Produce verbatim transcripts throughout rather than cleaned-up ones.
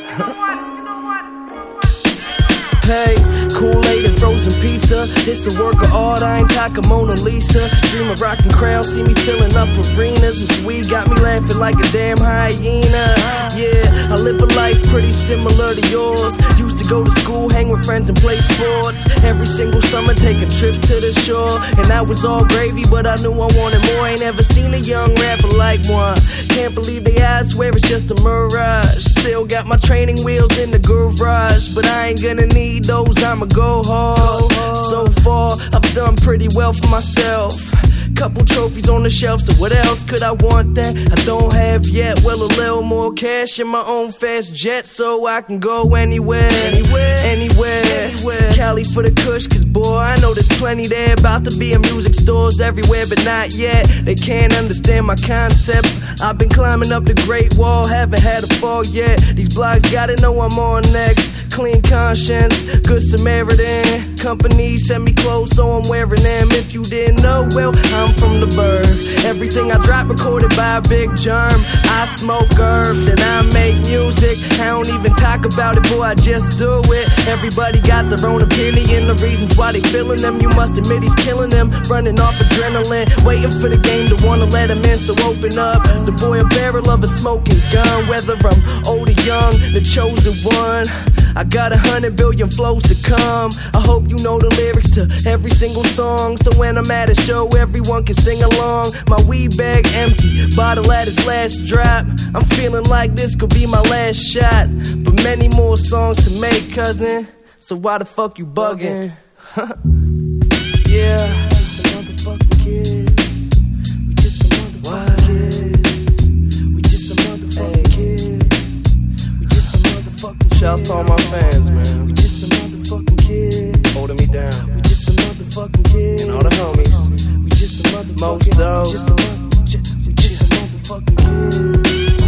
Hey, Kool-Aid and frozen pizza. It's a work of art, I ain't talking Mona Lisa. Dream of rocking crowds, see me filling up arenas. This weed got me laughing like a damn hyena. Yeah, I live a life pretty similar to yours. Used to go to school, hang with friends and play sports. Every single summer taking trips to the shore. And that was all gravy, but I knew I wanted more. Ain't ever seen a young rapper like one. Can't believe they asked, swear it's just a mirage. Still got my training wheels in the garage, but I ain't gonna need those, I'ma go hard. So far, I've done pretty well for myself. Couple trophies on the shelf, so what else could I want that I don't have yet? Well, a little more cash in my own fast jet, so I can go anywhere, anywhere, anywhere, anywhere. Cali for the kush, cause boy, I know there's plenty there. About to be in music stores everywhere, but not yet. They can't understand my concept. I've been climbing up the Great Wall, haven't had a fall yet. These blogs gotta know I'm on next. Clean conscience, good Samaritan. Company send me clothes, so I'm wearing them. If you didn't know, well, I'm from the burg. Everything I drop recorded by a big germ. I smoke herbs and I make music. I don't even talk about it, boy, I just do it. Everybody got their own opinion, the reasons why they feeling them. You must admit he's killing them, running off adrenaline, waiting for the game to wanna let him in, so open up. The boy a barrel of a smoking gun. Whether I'm old or young, the chosen one. I got a hundred billion flows to come. I hope you know the lyrics to every single song, so when I'm at a show, everyone can sing along. My weed bag empty, bottle at its last drop. I'm feeling like this could be my last shot, but many more songs to make, cousin. So why the fuck you bugging? Yeah, just a motherfucking kid. We just a motherfucking kids. We just a motherfucking kids. We just a motherfucking kids. Shouts to all my fans, man. We just a motherfucking kid. Holding me down. We just a motherfucking kid. And all the homies. We just a motherfucking Most dope. We just a motherfucking just, we just a motherfucking kid.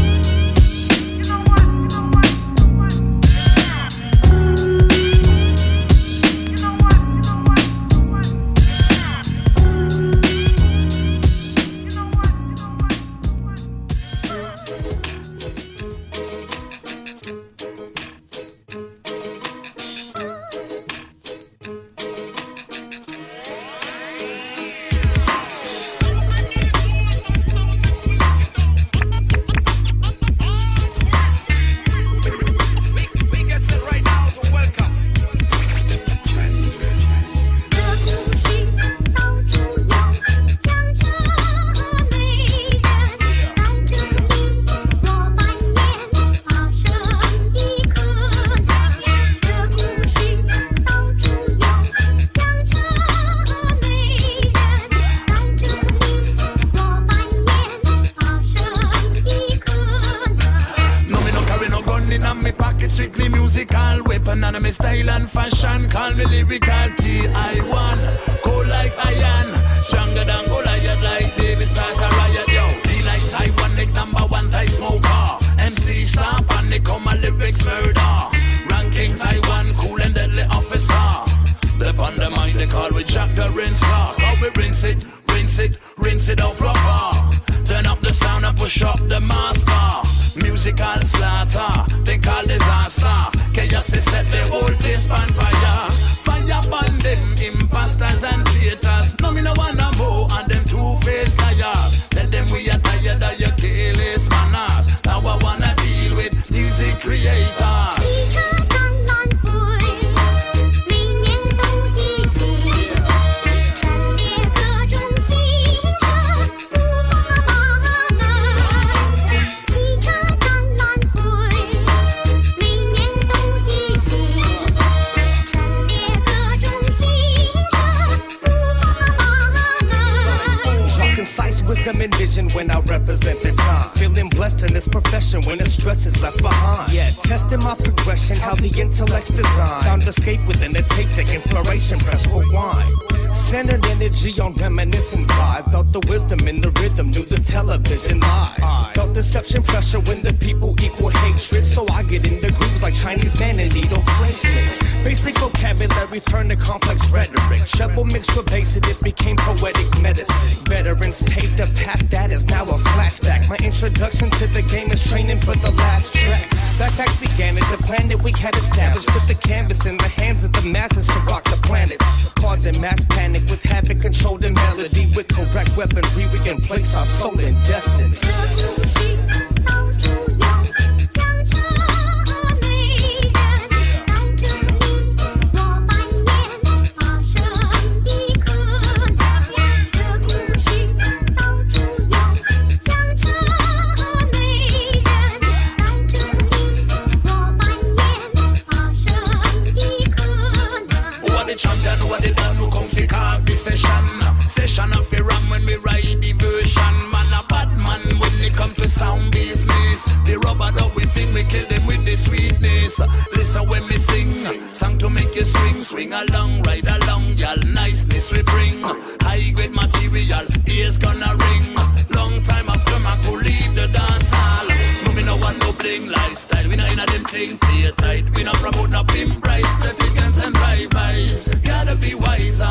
On reminiscing vibe, felt the wisdom in the rhythm, knew the television lies. Felt deception pressure when the people equal hatred, so I get in the grooves like Chinese man and needle placement. Basic vocabulary turned to complex rhetoric. Shovel mixed with bass and it became poetic medicine. Veterans paved a path that is now a flashback. My introduction to the game is training for the last track. Backpacks began at the plan that we had established. Put the canvas in the hands of the masses to rock the planet. Causing mass panic with havoc, controlled and melody. With correct weaponry, we can place our soul in destiny. Session of a ram when we ride the version. Man a bad man when it come to sound business. The rubber dub we think we kill them with the sweetness. Listen when we sing, song to make you swing. Swing along, ride along, y'all niceness we bring. High grade material, ears gonna ring. Long time after I could leave the dance hall. No me no want no bling lifestyle. We not in a them thing, play tight. We not promote no pimp price. The tickets and drive-bys. Gotta be wiser.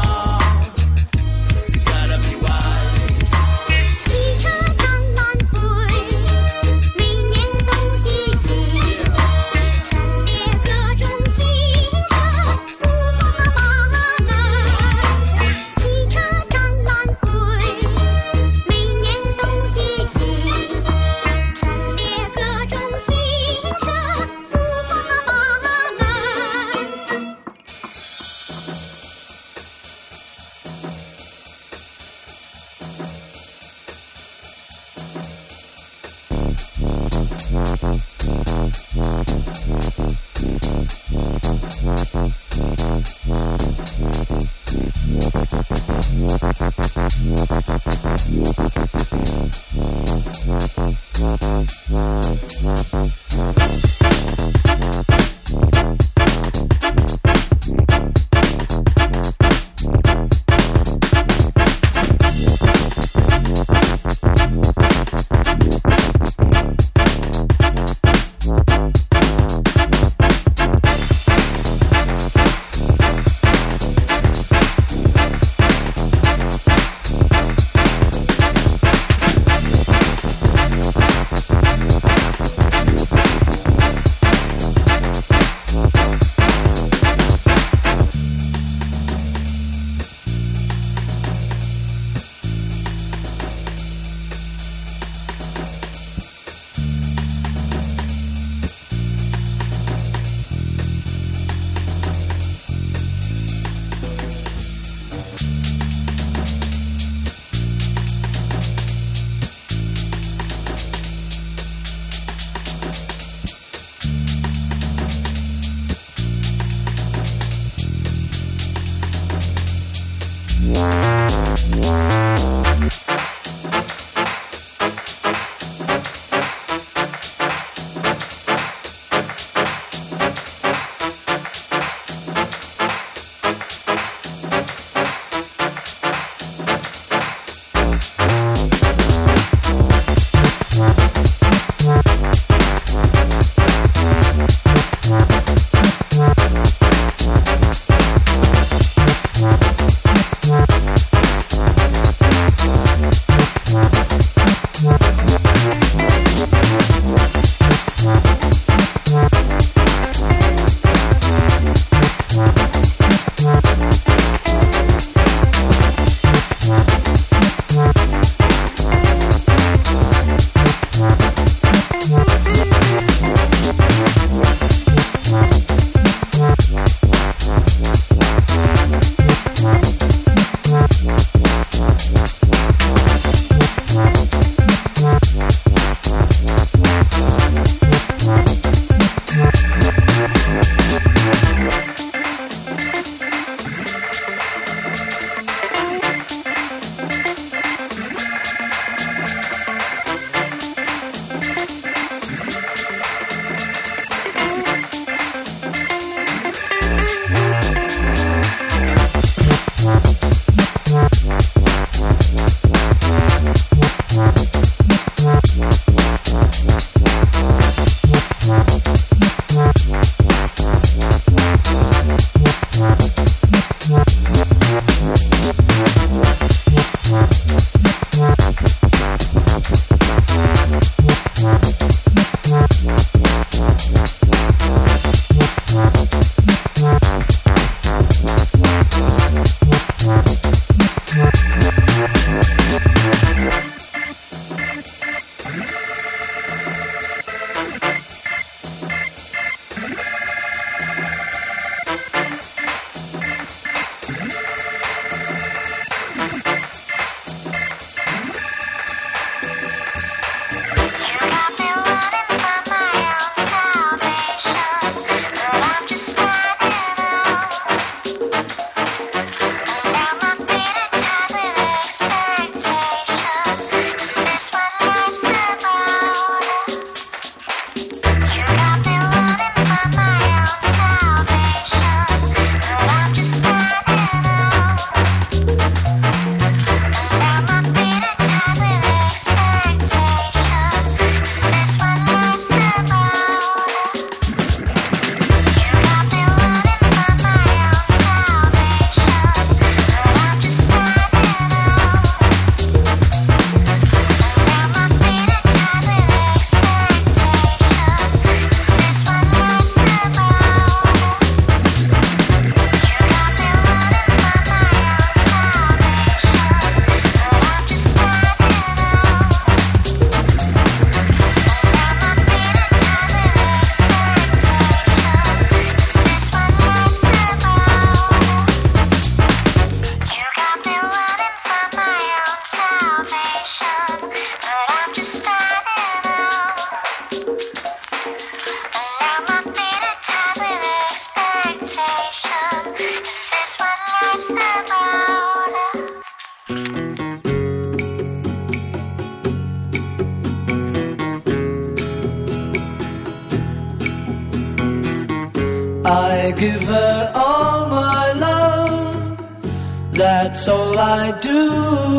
I give her all my love, that's all I do.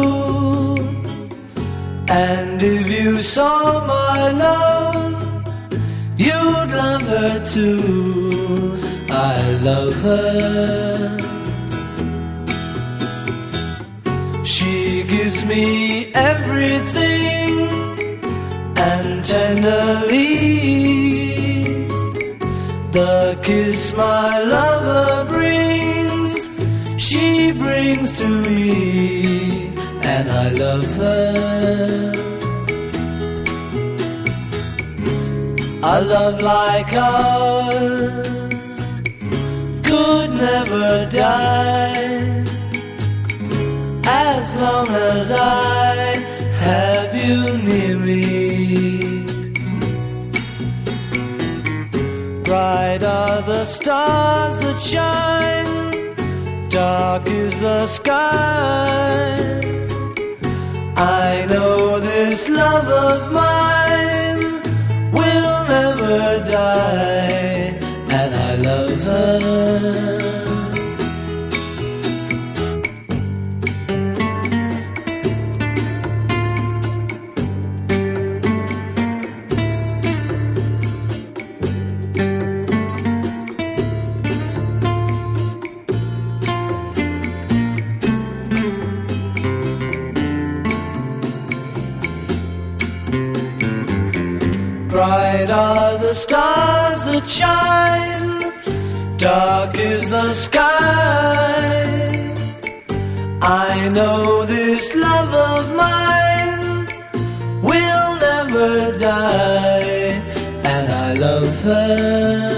And if you saw my love, you'd love her too. I love her. She gives me everything, and tenderly the kiss my lover brings, she brings to me, and I love her. A love like ours could never die, as long as I have you near me. Bright are the stars that shine, dark is the sky. I know this love of mine will never die, and I love her. Bright are the stars that shine, dark is the sky. I know this love of mine will never die, and I love her.